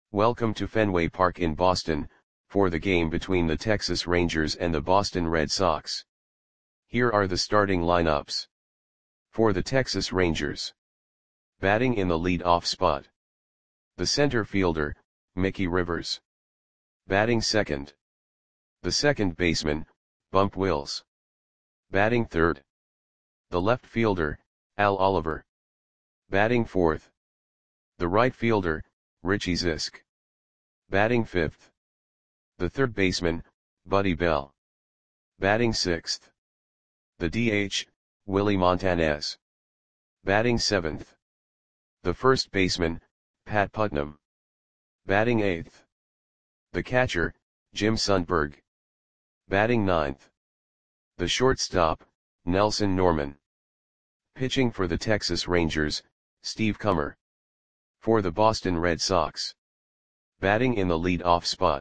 Welcome to Fenway Park in Boston, for the game between the Texas Rangers and the Boston Red Sox. Here are the starting lineups. For the Texas Rangers. Batting in the lead-off spot. The center fielder, Mickey Rivers. Batting second. The second baseman, Bump Wills. Batting third. The left fielder, Al Oliver. Batting fourth. The right fielder, Richie Zisk. Batting fifth. The third baseman, Buddy Bell. Batting sixth. The DH, Willie Montanez. Batting seventh. The first baseman, Pat Putnam. Batting eighth. The catcher, Jim Sundberg. Batting ninth. The shortstop, Nelson Norman. Pitching for the Texas Rangers, Steve Comer. For the Boston Red Sox. Batting in the lead-off spot.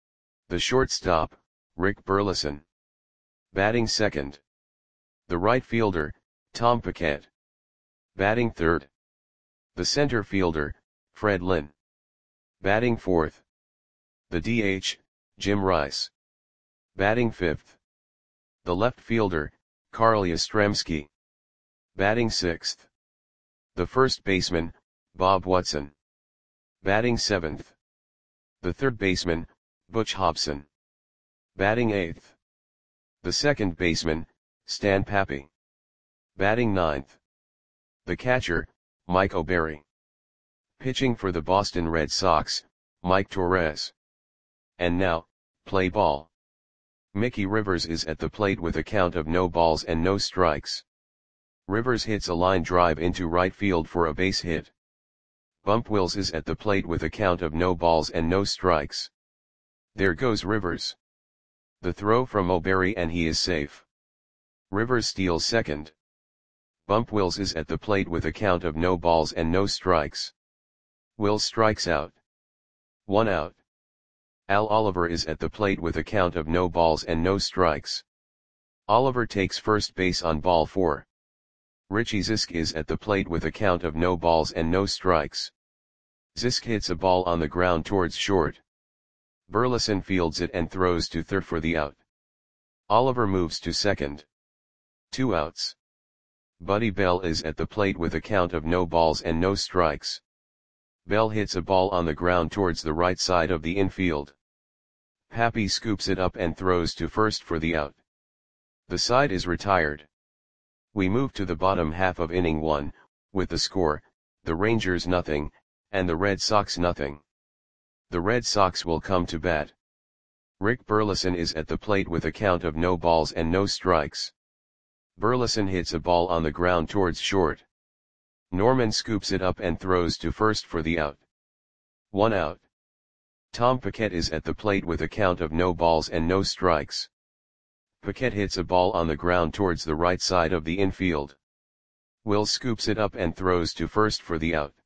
The shortstop, Rick Burleson. Batting second. The right fielder, Tom Paquette. Batting third. The center fielder, Fred Lynn. Batting fourth. The DH, Jim Rice. Batting fifth. The left fielder, Carl Yastrzemski. Batting sixth. The first baseman, Bob Watson. Batting seventh. The third baseman, Butch Hobson. Batting eighth. The second baseman, Stan Pappy. Batting ninth. The catcher, Mike O'Berry. Pitching for the Boston Red Sox, Mike Torres. And now, play ball. Mickey Rivers is at the plate with a count of no balls and no strikes. Rivers hits a line drive into right field for a base hit. Bump Wills is at the plate with a count of no balls and no strikes. There goes Rivers. The throw from O'Berry and he is safe. Rivers steals second. Bump Wills is at the plate with a count of no balls and no strikes. Wills strikes out. 1 out. Al Oliver is at the plate with a count of no balls and no strikes. Oliver takes first base on ball 4. Richie Zisk is at the plate with a count of no balls and no strikes. Zisk hits a ball on the ground towards short. Burleson fields it and throws to third for the out. Oliver moves to second. 2 outs. Buddy Bell is at the plate with a count of no balls and no strikes. Bell hits a ball on the ground towards the right side of the infield. Pappy scoops it up and throws to first for the out. The side is retired. We move to the bottom half of inning 1, with the score, the Rangers nothing, and the Red Sox nothing. The Red Sox will come to bat. Rick Burleson is at the plate with a count of no balls and no strikes. Burleson hits a ball on the ground towards short. Norman scoops it up and throws to first for the out. 1 out. Tom Paquette is at the plate with a count of no balls and no strikes. Paquette hits a ball on the ground towards the right side of the infield. Wills scoops it up and throws to first for the out.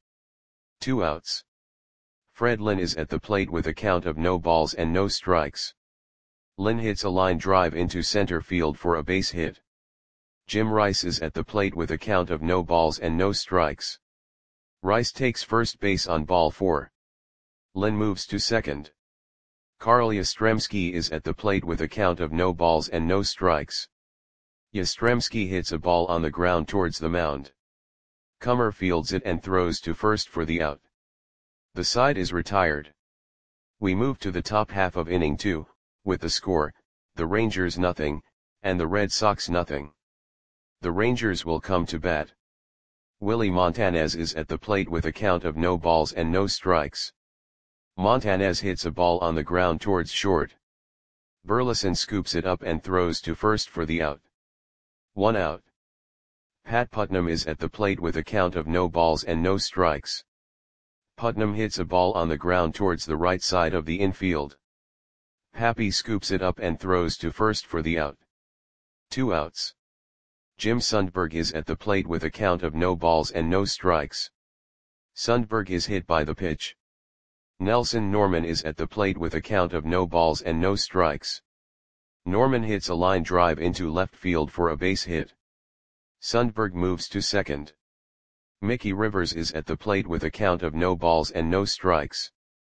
2 outs. Fred Lynn is at the plate with a count of no balls and no strikes. Lynn hits a line drive into center field for a base hit. Jim Rice is at the plate with a count of no balls and no strikes. Rice takes first base on ball 4. Lynn moves to second. Carl Yastrzemski is at the plate with a count of no balls and no strikes. Yastrzemski hits a ball on the ground towards the mound. Comer fields it and throws to first for the out. The side is retired. We move to the top half of inning 2, with the score, the Rangers nothing, and the Red Sox nothing. The Rangers will come to bat. Willie Montanez is at the plate with a count of no balls and no strikes. Montanez hits a ball on the ground towards short. Burleson scoops it up and throws to first for the out. 1 out. Pat Putnam is at the plate with a count of no balls and no strikes. Putnam hits a ball on the ground towards the right side of the infield. Pappy scoops it up and throws to first for the out. 2 outs. Jim Sundberg is at the plate with a count of no balls and no strikes. Sundberg is hit by the pitch. Nelson Norman is at the plate with a count of no balls and no strikes. Norman hits a line drive into left field for a base hit. Sundberg moves to second. Mickey Rivers is at the plate with a count of no balls and no strikes.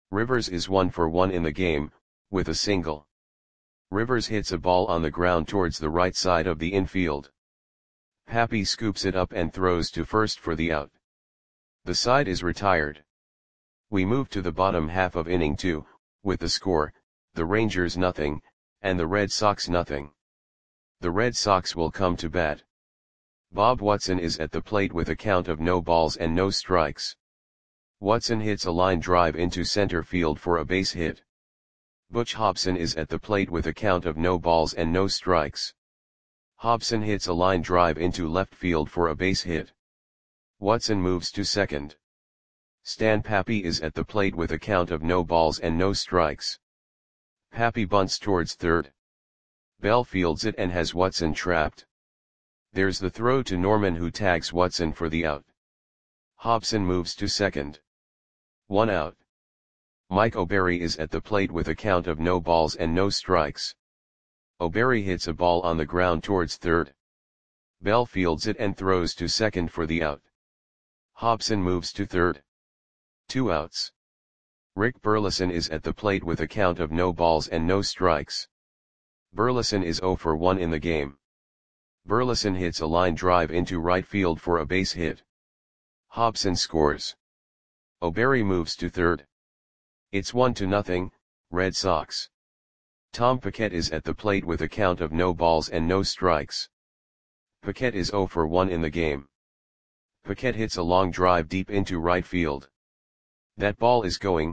Rivers is 1 for 1 in the game, with a single. Rivers hits a ball on the ground towards the right side of the infield. Pappy scoops it up and throws to first for the out. The side is retired. We move to the bottom half of inning 2, with the score, the Rangers nothing, and the Red Sox nothing. The Red Sox will come to bat. Bob Watson is at the plate with a count of no balls and no strikes. Watson hits a line drive into center field for a base hit. Butch Hobson is at the plate with a count of no balls and no strikes. Hobson hits a line drive into left field for a base hit. Watson moves to second. Stan Pappy is at the plate with a count of no balls and no strikes. Pappy bunts towards third. Bell fields it and has Watson trapped. There's the throw to Norman, who tags Watson for the out. Hobson moves to second. 1 out. Mike O'Berry is at the plate with a count of no balls and no strikes. O'Berry hits a ball on the ground towards third. Bell fields it and throws to second for the out. Hobson moves to third. 2 outs. Rick Burleson is at the plate with a count of no balls and no strikes. Burleson is 0 for 1 in the game. Burleson hits a line drive into right field for a base hit. Hobson scores. O'Berry moves to third. It's 1-0, Red Sox. Tom Paquette is at the plate with a count of no balls and no strikes. Paquette is 0 for 1 in the game. Paquette hits a long drive deep into right field. That ball is gone.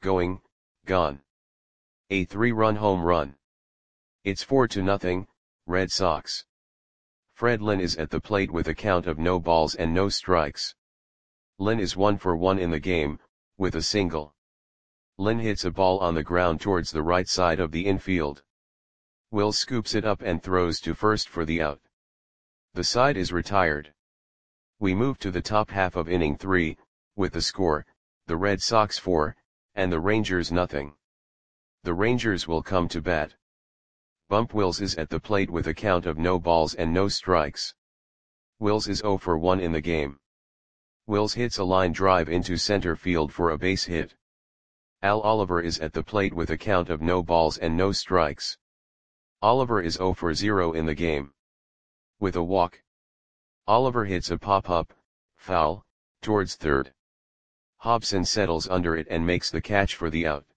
A 3-run home run. It's 4-0, Red Sox. Fred Lynn is at the plate with a count of no balls and no strikes. Lynn is 1 for 1 in the game, with a single. Lynn hits a ball on the ground towards the right side of the infield. Will scoops it up and throws to first for the out. The side is retired. We move to the top half of inning 3, with the score, the Red Sox 4, and the Rangers nothing. The Rangers will come to bat. Bump Wills is at the plate with a count of no balls and no strikes. Wills is 0 for 1 in the game. Wills hits a line drive into center field for a base hit. Al Oliver is at the plate with a count of no balls and no strikes. Oliver is 0 for 0 in the game. With a walk. Oliver hits a pop-up, foul, towards third. Hobson settles under it and makes the catch for the out.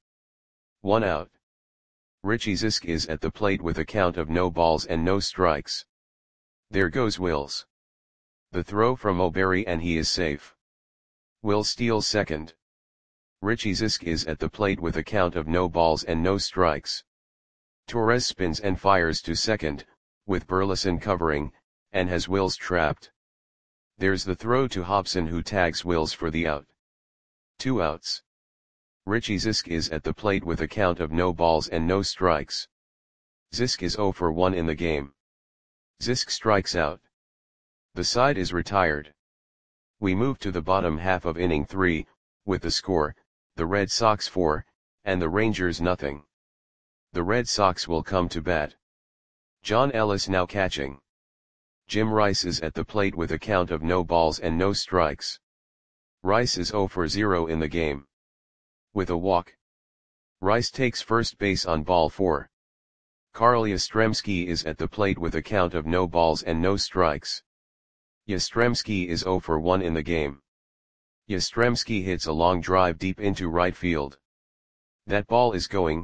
1 out. Richie Zisk is at the plate with a count of no balls and no strikes. There goes Wills. The throw from O'Berry and he is safe. Will steals second. Richie Zisk is at the plate with a count of no balls and no strikes. Torres spins and fires to second, with Burleson covering, and has Wills trapped. There's the throw to Hobson, who tags Wills for the out. 2 outs. Richie Zisk is at the plate with a count of no balls and no strikes. Zisk is 0 for 1 in the game. Zisk strikes out. The side is retired. We move to the bottom half of inning 3, with the score, the Red Sox 4, and the Rangers nothing. The Red Sox will come to bat. John Ellis now catching. Jim Rice is at the plate with a count of no balls and no strikes. Rice is 0 for 0 in the game. With a walk. Rice takes first base on ball 4. Carl Yastrzemski is at the plate with a count of no balls and no strikes. Yastrzemski is 0 for 1 in the game. Yastrzemski hits a long drive deep into right field. That ball is gone.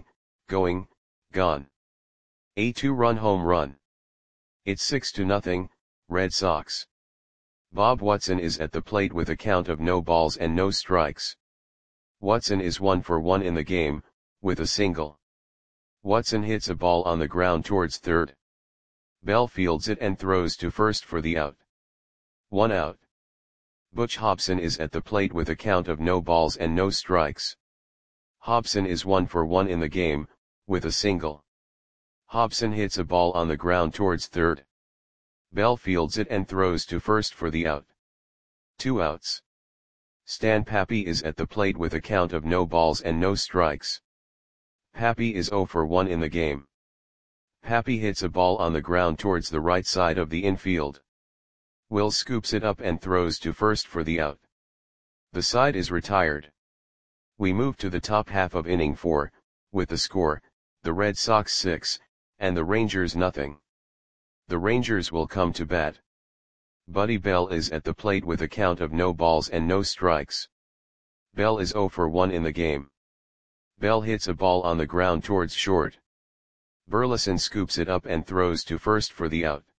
A 2-run home run. It's 6-0, Red Sox. Bob Watson is at the plate with a count of no balls and no strikes. Watson is 1 for 1 in the game, with a single. Watson hits a ball on the ground towards third. Bell fields it and throws to first for the out. 1 out. Butch Hobson is at the plate with a count of no balls and no strikes. Hobson is 1 for 1 in the game, with a single. Hobson hits a ball on the ground towards third. Bell fields it and throws to first for the out. 2 outs. Stan Pappy is at the plate with a count of no balls and no strikes. Pappy is 0 for 1 in the game. Pappy hits a ball on the ground towards the right side of the infield. Will scoops it up and throws to first for the out. The side is retired. We move to the top half of inning 4, with the score, the Red Sox 6, and the Rangers nothing. The Rangers will come to bat. Buddy Bell is at the plate with a count of no balls and no strikes. Bell is 0 for 1 in the game. Bell hits a ball on the ground towards short. Burleson scoops it up and throws to first for the out.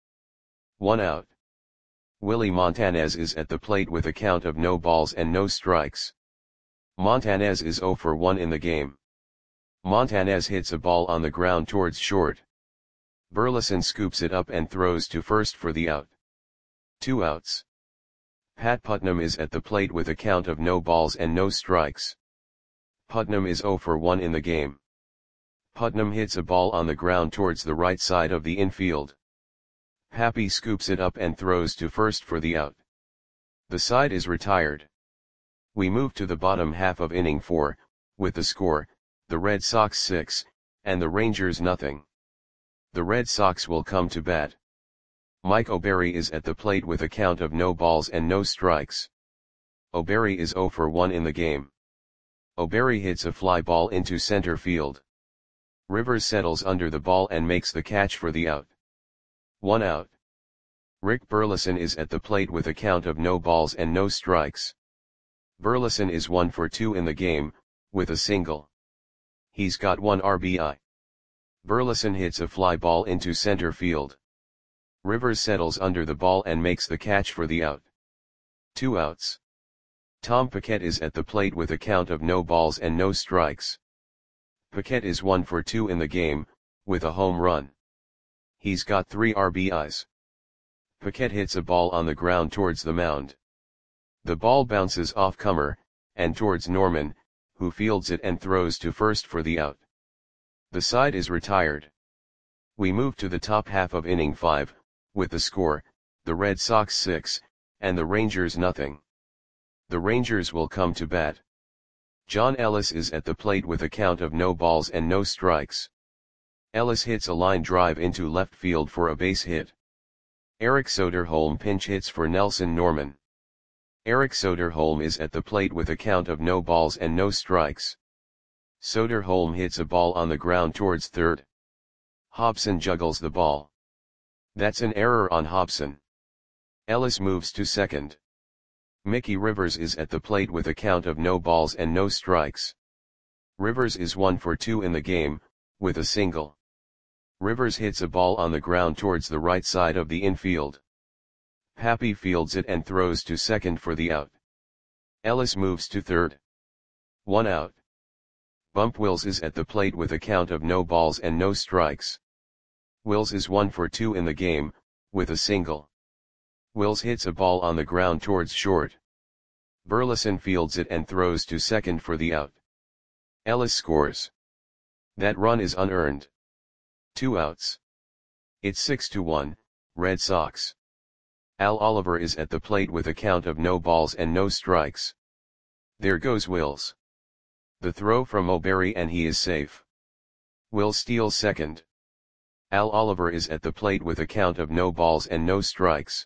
1 out. Willie Montanez is at the plate with a count of no balls and no strikes. Montanez is 0 for 1 in the game. Montanez hits a ball on the ground towards short. Burleson scoops it up and throws to first for the out. 2 outs. Pat Putnam is at the plate with a count of no balls and no strikes. Putnam is 0 for 1 in the game. Putnam hits a ball on the ground towards the right side of the infield. Pappy scoops it up and throws to first for the out. The side is retired. We move to the bottom half of inning 4, with the score, the Red Sox 6, and the Rangers nothing. The Red Sox will come to bat. Mike O'Berry is at the plate with a count of no balls and no strikes. O'Berry is 0 for 1 in the game. O'Berry hits a fly ball into center field. Rivers settles under the ball and makes the catch for the out. 1 out. Rick Burleson is at the plate with a count of no balls and no strikes. Burleson is 1 for 2 in the game, with a single. He's got 1 RBI. Burleson hits a fly ball into center field. Rivers settles under the ball and makes the catch for the out. 2 outs. Tom Paquette is at the plate with a count of no balls and no strikes. Paquette is 1 for 2 in the game, with a home run. He's got 3 RBIs. Paquette hits a ball on the ground towards the mound. The ball bounces off Comer, and towards Norman, who fields it and throws to first for the out. The side is retired. We move to the top half of inning 5, with the score, the Red Sox 6, and the Rangers nothing. The Rangers will come to bat. John Ellis is at the plate with a count of no balls and no strikes. Ellis hits a line drive into left field for a base hit. Eric Soderholm pinch hits for Nelson Norman. Eric Soderholm is at the plate with a count of no balls and no strikes. Soderholm hits a ball on the ground towards third. Hobson juggles the ball. That's an error on Hobson. Ellis moves to second. Mickey Rivers is at the plate with a count of no balls and no strikes. Rivers is 1 for 2 in the game, with a single. Rivers hits a ball on the ground towards the right side of the infield. Pappy fields it and throws to second for the out. Ellis moves to third. 1 out. Bump Wills is at the plate with a count of no balls and no strikes. Wills is 1 for 2 in the game, with a single. Wills hits a ball on the ground towards short. Burleson fields it and throws to second for the out. Ellis scores. That run is unearned. 2 outs. It's 6-1, Red Sox. Al Oliver is at the plate with a count of no balls and no strikes. There goes Wills. The throw from O'Berry and he is safe. Wills steals second. Al Oliver is at the plate with a count of no balls and no strikes.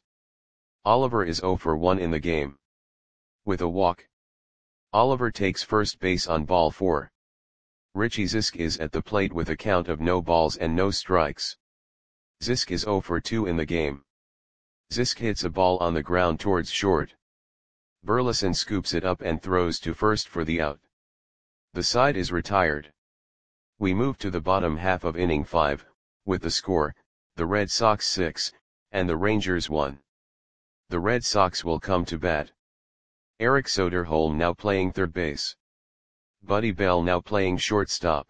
Oliver is 0 for 1 in the game. With a walk. Oliver takes first base on ball 4. Richie Zisk is at the plate with a count of no balls and no strikes. Zisk is 0 for 2 in the game. Zisk hits a ball on the ground towards short. Burleson scoops it up and throws to first for the out. The side is retired. We move to the bottom half of inning 5, with the score, the Red Sox 6, and the Rangers 1. The Red Sox will come to bat. Eric Soderholm now playing third base. Buddy Bell now playing shortstop.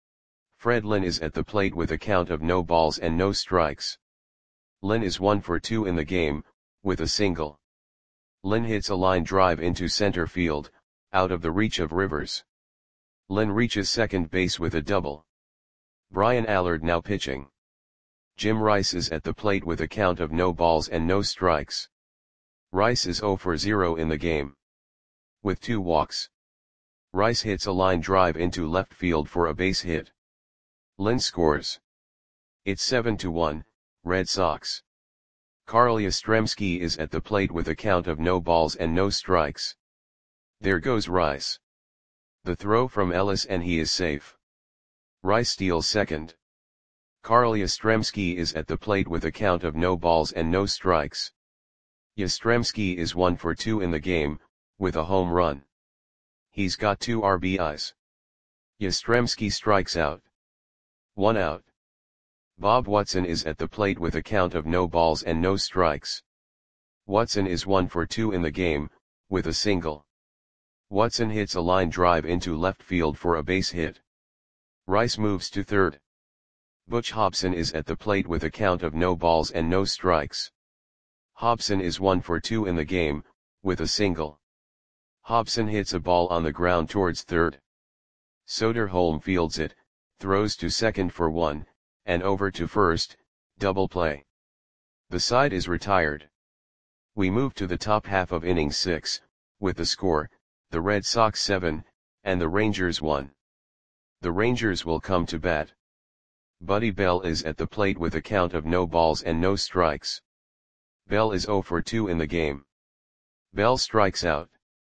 Fred Lynn is at the plate with a count of no balls and no strikes. Lynn is 1 for 2 in the game, with a single. Lynn hits a line drive into center field, out of the reach of Rivers. Lynn reaches second base with a double. Brian Allard now pitching. Jim Rice is at the plate with a count of no balls and no strikes. Rice is 0 for 0 in the game. With 2 walks. Rice hits a line drive into left field for a base hit. Lynn scores. It's 7-1, Red Sox. Carl Yastrzemski is at the plate with a count of no balls and no strikes. There goes Rice. The throw from Ellis and he is safe. Rice steals second. Karl Yastrzemski is at the plate with a count of no balls and no strikes. Yastrzemski is 1 for 2 in the game, with a home run. He's got 2 RBIs. Yastrzemski strikes out. 1 out. Bob Watson is at the plate with a count of no balls and no strikes. Watson is 1 for 2 in the game, with a single. Watson hits a line drive into left field for a base hit. Rice moves to third. Butch Hobson is at the plate with a count of no balls and no strikes. Hobson is 1 for 2 in the game, with a single. Hobson hits a ball on the ground towards third. Soderholm fields it, throws to second for 1, and over to first, double play. The side is retired. We move to the top half of inning 6, with the score, the Red Sox 7, and the Rangers 1. The Rangers will come to bat. Buddy Bell is at the plate with a count of no balls and no strikes. Bell is 0 for 2 in the game. Bell strikes out.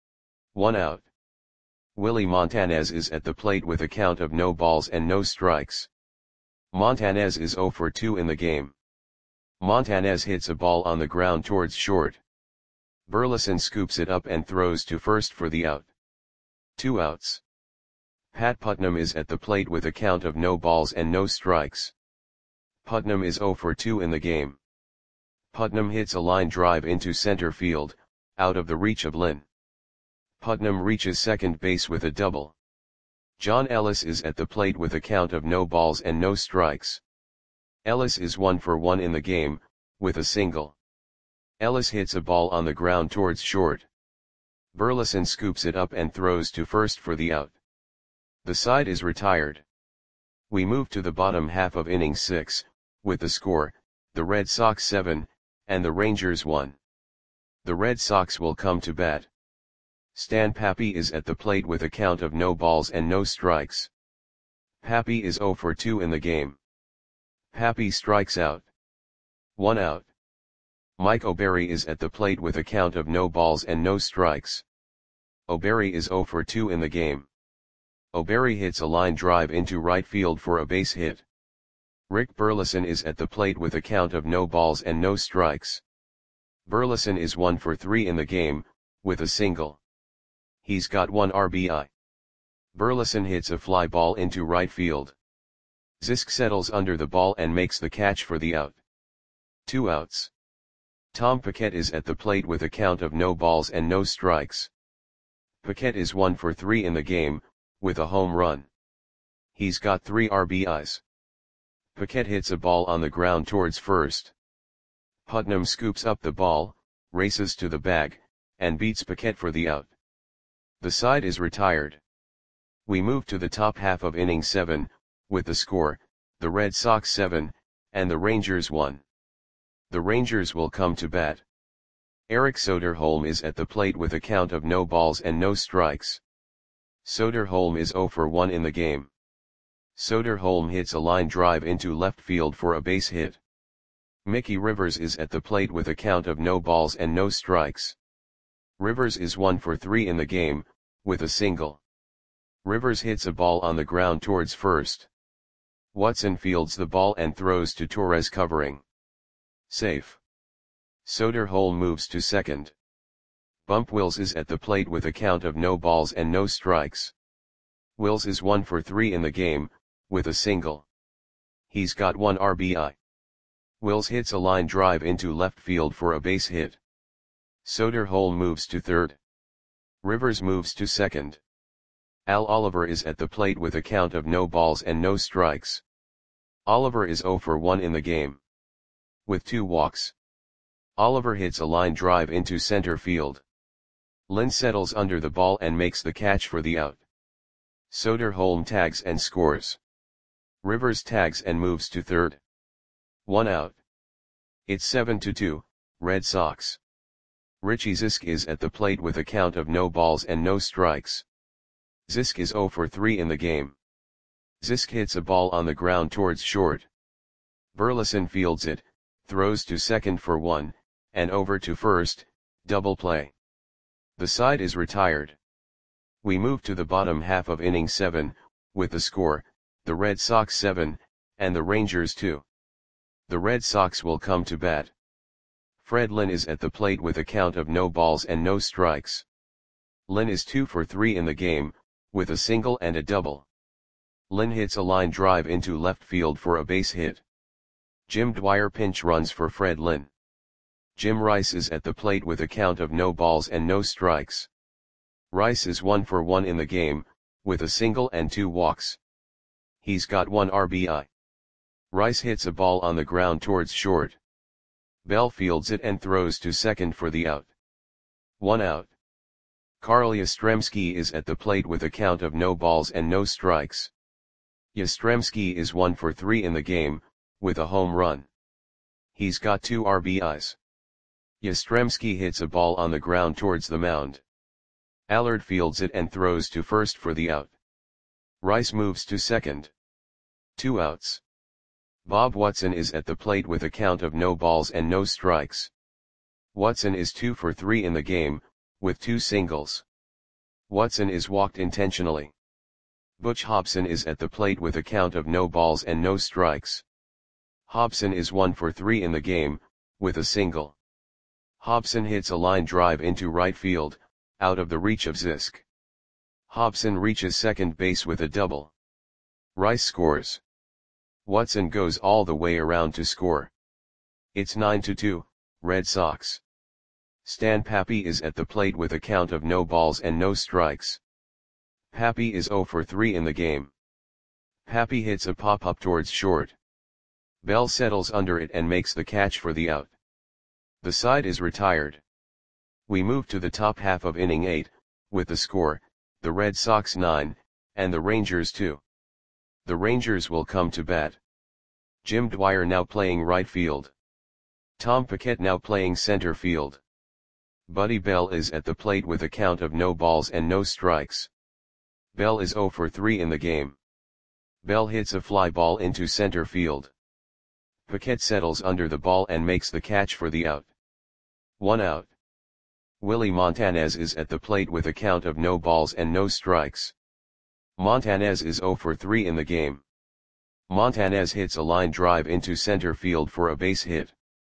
1 out. Willie Montanez is at the plate with a count of no balls and no strikes. Montanez is 0 for 2 in the game. Montanez hits a ball on the ground towards short. Burleson scoops it up and throws to first for the out. 2 outs. Pat Putnam is at the plate with a count of no balls and no strikes. Putnam is 0 for 2 in the game. Putnam hits a line drive into center field, out of the reach of Lynn. Putnam reaches second base with a double. John Ellis is at the plate with a count of no balls and no strikes. Ellis is 1 for 1 in the game, with a single. Ellis hits a ball on the ground towards short. Burleson scoops it up and throws to first for the out. The side is retired. We move to the bottom half of inning 6, with the score, the Red Sox 7, and the Rangers 1. The Red Sox will come to bat. Stan Pappy is at the plate with a count of no balls and no strikes. Pappy is 0 for 2 in the game. Pappy strikes out. 1 out. Mike O'Berry is at the plate with a count of no balls and no strikes. O'Berry is 0 for 2 in the game. O'Berry hits a line drive into right field for a base hit. Rick Burleson is at the plate with a count of no balls and no strikes. Burleson is 1 for 3 in the game, with a single. He's got 1 RBI. Burleson hits a fly ball into right field. Zisk settles under the ball and makes the catch for the out. 2 outs. Tom Paquette is at the plate with a count of no balls and no strikes. Paquette is 1 for 3 in the game, with a home run. He's got 3 RBIs. Paquette hits a ball on the ground towards first. Putnam scoops up the ball, races to the bag, and beats Paquette for the out. The side is retired. We move to the top half of inning 7, with the score, the Red Sox 7, and the Rangers 1. The Rangers will come to bat. Eric Soderholm is at the plate with a count of no balls and no strikes. Soderholm is 0 for 1 in the game. Soderholm hits a line drive into left field for a base hit. Mickey Rivers is at the plate with a count of no balls and no strikes. Rivers is 1 for 3 in the game, with a single. Rivers hits a ball on the ground towards first. Watson fields the ball and throws to Torres covering. Safe. Soderholm moves to second. Bump Wills is at the plate with a count of no balls and no strikes. Wills is 1 for 3 in the game, with a single. He's got 1 RBI. Wills hits a line drive into left field for a base hit. Soderholm moves to third. Rivers moves to second. Al Oliver is at the plate with a count of no balls and no strikes. Oliver is 0 for 1 in the game. With 2 walks. Oliver hits a line drive into center field. Lynn settles under the ball and makes the catch for the out. Soderholm tags and scores. Rivers tags and moves to third. 1 out. It's 7-2, Red Sox. Richie Zisk is at the plate with a count of no balls and no strikes. Zisk is 0 for 3 in the game. Zisk hits a ball on the ground towards short. Burleson fields it, throws to second for 1, and over to first, double play. The side is retired. We move to the bottom half of inning 7, with the score, the Red Sox 7, and the Rangers 2. The Red Sox will come to bat. Fred Lynn is at the plate with a count of no balls and no strikes. Lynn is 2 for 3 in the game, with a single and a double. Lynn hits a line drive into left field for a base hit. Jim Dwyer pinch runs for Fred Lynn. Jim Rice is at the plate with a count of no balls and no strikes. Rice is 1 for 1 in the game, with a single and 2 walks. He's got 1 RBI. Rice hits a ball on the ground towards short. Bell fields it and throws to second for the out. 1 out. Carl Yastrzemski is at the plate with a count of no balls and no strikes. Yastrzemski is 1 for 3 in the game, with a home run. He's got 2 RBIs. Yastrzemski hits a ball on the ground towards the mound. Allard fields it and throws to first for the out. Rice moves to second. 2 outs. Bob Watson is at the plate with a count of no balls and no strikes. Watson is 2 for 3 in the game, with 2 singles. Watson is walked intentionally. Butch Hobson is at the plate with a count of no balls and no strikes. Hobson is 1 for 3 in the game, with a single. Hobson hits a line drive into right field, out of the reach of Zisk. Hobson reaches second base with a double. Rice scores. Watson goes all the way around to score. It's 9-2, Red Sox. Stan Pappy is at the plate with a count of no balls and no strikes. Pappy is 0 for 3 in the game. Pappy hits a pop-up towards short. Bell settles under it and makes the catch for the out. The side is retired. We move to the top half of inning 8, with the score, the Red Sox 9, and the Rangers 2. The Rangers will come to bat. Jim Dwyer now playing right field. Tom Paquette now playing center field. Buddy Bell is at the plate with a count of no balls and no strikes. Bell is 0 for 3 in the game. Bell hits a fly ball into center field. Paquette settles under the ball and makes the catch for the out. 1 out. Willie Montanez is at the plate with a count of no balls and no strikes. Montanez is 0 for 3 in the game. Montanez hits a line drive into center field for a base hit.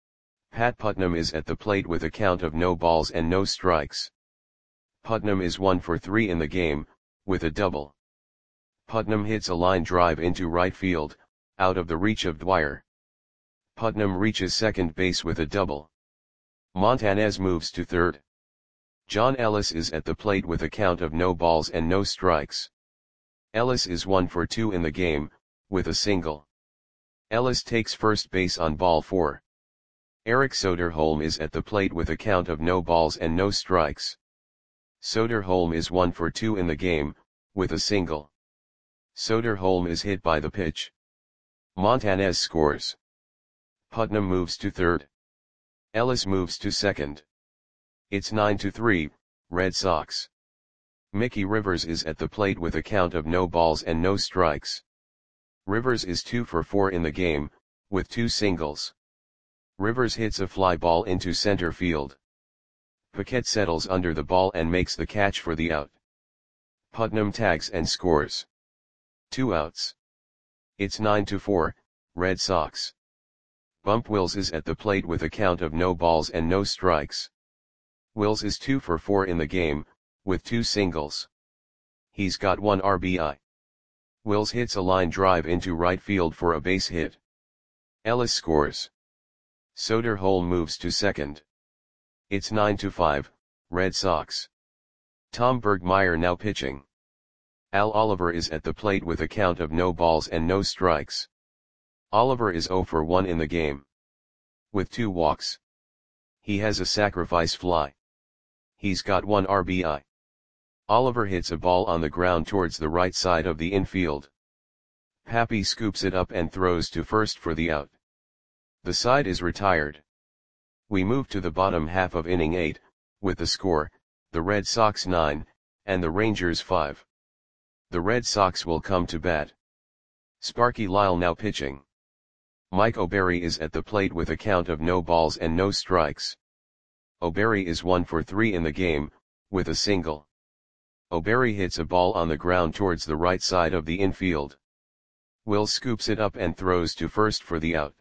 Pat Putnam is at the plate with a count of no balls and no strikes. Putnam is 1 for 3 in the game, with a double. Putnam hits a line drive into right field, out of the reach of Dwyer. Putnam reaches second base with a double. Montanez moves to third. John Ellis is at the plate with a count of no balls and no strikes. Ellis is 1 for 2 in the game, with a single. Ellis takes first base on ball 4. Eric Soderholm is at the plate with a count of no balls and no strikes. Soderholm is 1 for 2 in the game, with a single. Soderholm is hit by the pitch. Montanez scores. Putnam moves to third. Ellis moves to second. It's 9-3, Red Sox. Mickey Rivers is at the plate with a count of no balls and no strikes. Rivers is 2 for 4 in the game, with 2 singles. Rivers hits a fly ball into center field. Paquette settles under the ball and makes the catch for the out. Putnam tags and scores. 2 outs. It's 9-4, Red Sox. Bump Wills is at the plate with a count of no balls and no strikes. Wills is 2 for 4 in the game, with 2 singles. He's got 1 RBI. Wills hits a line drive into right field for a base hit. Ellis scores. Soderholm moves to second. It's 9-5, Red Sox. Tom Bergmeyer now pitching. Al Oliver is at the plate with a count of no balls and no strikes. Oliver is 0 for 1 in the game, with 2 walks. He has a sacrifice fly. He's got 1 RBI. Oliver hits a ball on the ground towards the right side of the infield. Pappy scoops it up and throws to first for the out. The side is retired. We move to the bottom half of inning 8, with the score, the Red Sox 9, and the Rangers 5. The Red Sox will come to bat. Sparky Lyle now pitching. Mike O'Berry is at the plate with a count of no balls and no strikes. O'Berry is 1 for 3 in the game, with a single. O'Berry hits a ball on the ground towards the right side of the infield. Will scoops it up and throws to first for the out.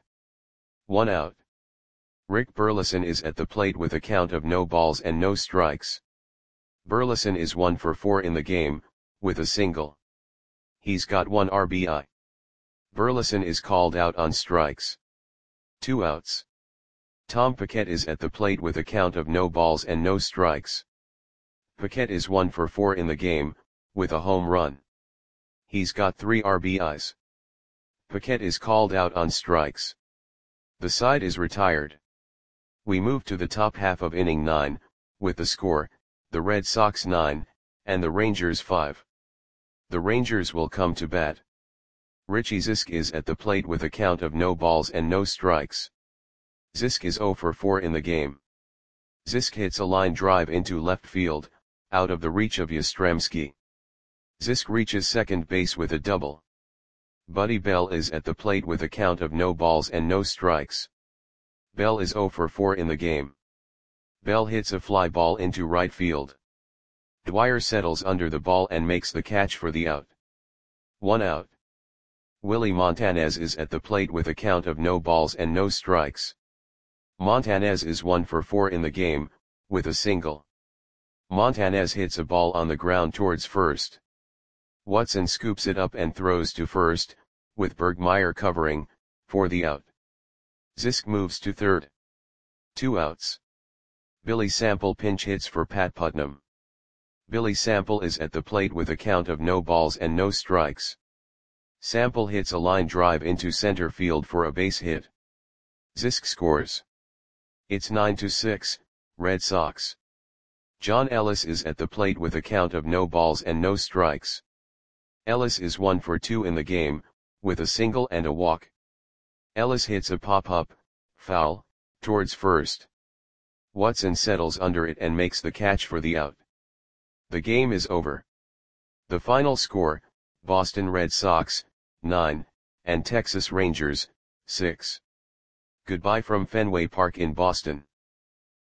1 out. Rick Burleson is at the plate with a count of no balls and no strikes. Burleson is 1 for 4 in the game, with a single. He's got 1 RBI. Burleson is called out on strikes. 2 outs. Tom Paquette is at the plate with a count of no balls and no strikes. Paquette is 1 for 4 in the game, with a home run. He's got 3 RBIs. Paquette is called out on strikes. The side is retired. We move to the top half of inning 9, with the score, the Red Sox 9, and the Rangers 5. The Rangers will come to bat. Richie Zisk is at the plate with a count of no balls and no strikes. Zisk is 0 for 4 in the game. Zisk hits a line drive into left field, out of the reach of Yastrzemski. Zisk reaches second base with a double. Buddy Bell is at the plate with a count of no balls and no strikes. Bell is 0 for 4 in the game. Bell hits a fly ball into right field. Dwyer settles under the ball and makes the catch for the out. 1 out. Willie Montanez is at the plate with a count of no balls and no strikes. Montanez is 1 for 4 in the game, with a single. Montanez hits a ball on the ground towards first. Watson scoops it up and throws to first, with Bergmeyer covering, for the out. Zisk moves to third. 2 outs. Billy Sample pinch hits for Pat Putnam. Billy Sample is at the plate with a count of no balls and no strikes. Sample hits a line drive into center field for a base hit. Zisk scores. It's 9-6, Red Sox. John Ellis is at the plate with a count of no balls and no strikes. Ellis is 1 for 2 in the game, with a single and a walk. Ellis hits a pop-up, foul, towards first. Watson settles under it and makes the catch for the out. The game is over. The final score, Boston Red Sox, 9, and Texas Rangers, 6. Goodbye from Fenway Park in Boston.